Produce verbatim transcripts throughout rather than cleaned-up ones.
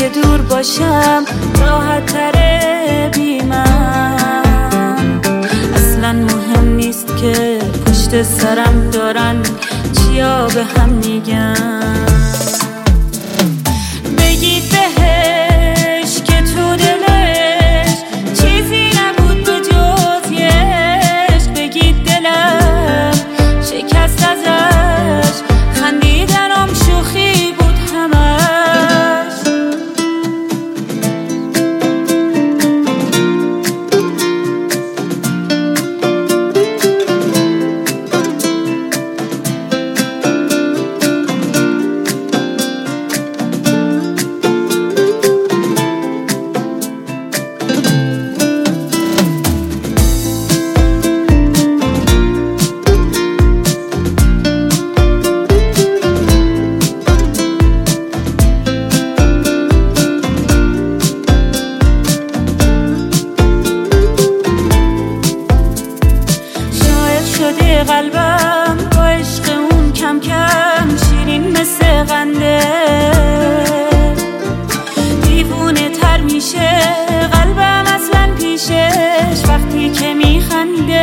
که دور باشم راحت تره بی من. اصلا مهم نیست که پشت سرم دارن چیا به هم میگن. بگید بهش که تو دلش چیزی نبود به جز یه عشق. بگید دلم شکست ازش، خندیدنم شوخی بود همش. قلبم با عشق اون کم کم شیرین مثل قنده. دیوونه تر میشه قلبم اصلا پیشش وقتی که میخنده.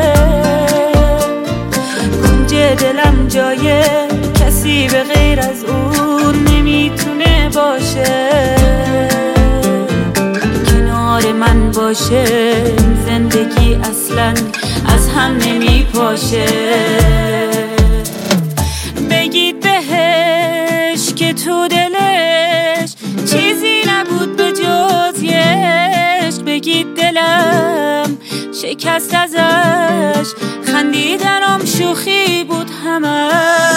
کنج دلم جای کسی به غیر از اون نمیتونه باشه. کنار من باشه زندگی اصلا از هم نمی پاشه. بگید بهش که تو دلش چیزی نبود به جز یه عشق. بگید دلم شکست ازش، خندیدنم شوخی بود همه.